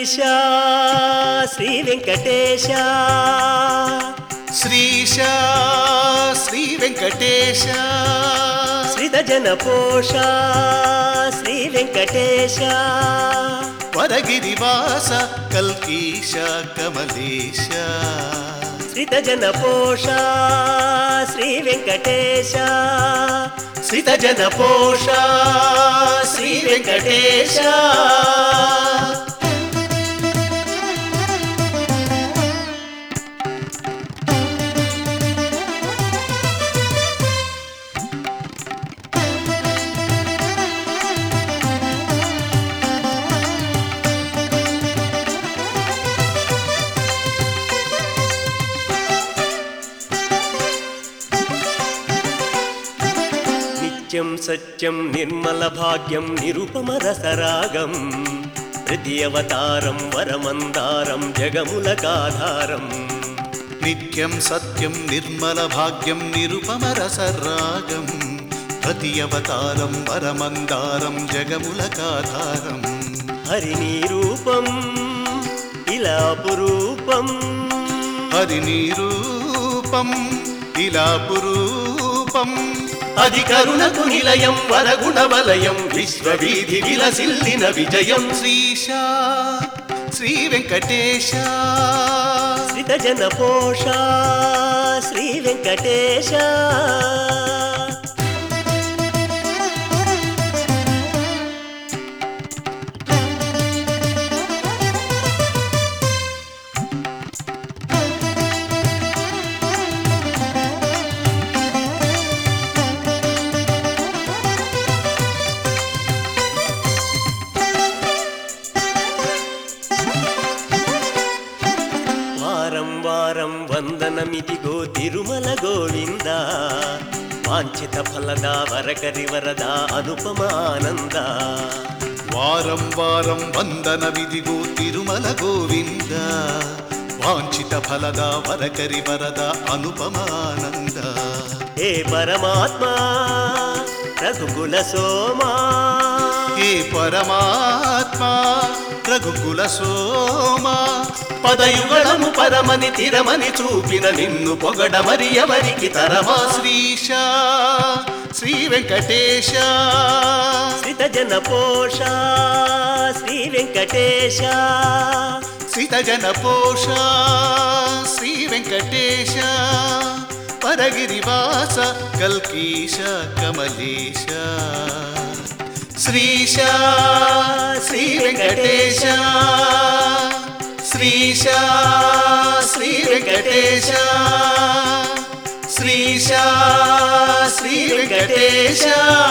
శ్రీశా శ్రీ వెంకటేశ శ్రీశా శ్రీ వెంకటేశ శ్రీతజన పోష శ్రీ వెంకటేశ వరగిరివాస కల్కీశ కమలేశ శ్రీతజన పోష శ్రీ వెంకటేశ శ్రీతజన పోష శ్రీ వెంకటేశ నిత్యం సత్యం నిర్మల భాగ్యం నిరుపమ రసరాగం తృతీయవతారం వరమందారం జగములకాధారం నిత్యం సత్యం నిర్మల భాగ్యం నిరుపమ రసరాగం ప్రతియవతారం వరమందారం జగములకాధారం హరిని రూపం ఇలా పురూపం హరిని రూపం ఇలా పురూపం అది కరుణకు నిలయం వరగుణ వలయం విశ్వవీధి విలసిల్లిన విజయం శ్రీశా శ్రీ వెంకటేశ శ్రీతజన పోష శ్రీ వెంకటేశ వారం వారం వందనమిదిగో తిరుమల గోవింద వాంఛిత ఫలద వరకరి వరద అనుపమ ఆనంద వారం వారం వందన విధిగో తిరుమల గోవింద వాంఛిత ఫలద వరకరి వరద అనుపమానంద హే పరమాత్మ రఘుకుల సోమా హే పరమాత్మ రఘుకుల సోమా పదయుగళము పరమని తిరమని చూపిన నిన్ను పొగడ మరి ఎవరికి తరమా శ్రీశా శ్రీ వెంకటేశ శ్రీతజన పోష శ్రీ వెంకటేశ శ్రీతజన పోష శ్రీ వెంకటేశ పరగిరివాస కల్కీశ కమలేశ శ్రీశా శ్రీ వెంకటేశ శ్రీశా శ్రీ వెంకటేశ శ్రీశా శ్రీ వెంకటేశ